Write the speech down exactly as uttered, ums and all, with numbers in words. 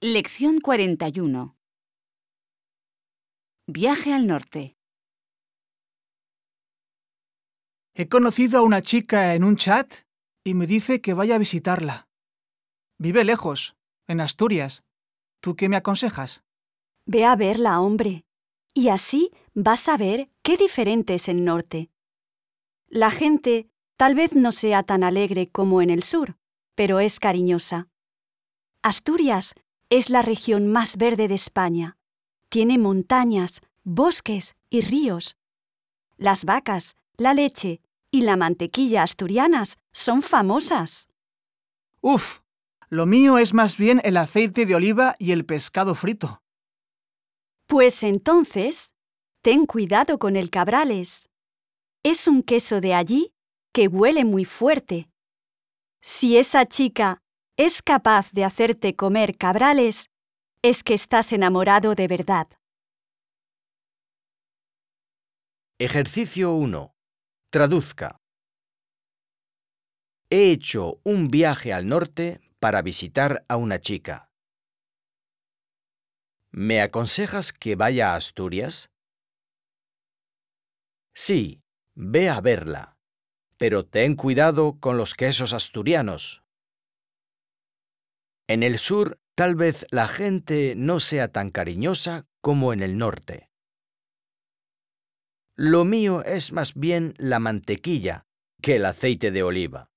Lección cuarenta y uno. Viaje al norte. He conocido a una chica en un chat y me dice que vaya a visitarla. Vive lejos, en Asturias. ¿Tú qué me aconsejas? Ve a verla, hombre, y así vas a ver qué diferente es el norte. La gente tal vez no sea tan alegre como en el sur, pero es cariñosa. Asturias es la región más verde de España. Tiene montañas, bosques y ríos. Las vacas, la leche y la mantequilla asturianas son famosas. Uf, lo mío es más bien el aceite de oliva y el pescado frito. Pues entonces, ten cuidado con el cabrales. Es un queso de allí que huele muy fuerte. Si esa chica es capaz de hacerte comer cabrales, es que estás enamorado de verdad. Ejercicio uno. Traduzca. He hecho un viaje al norte para visitar a una chica. ¿Me aconsejas que vaya a Asturias? Sí, ve a verla, pero ten cuidado con los quesos asturianos. En el sur, tal vez la gente no sea tan cariñosa como en el norte. Lo mío es más bien la mantequilla que el aceite de oliva.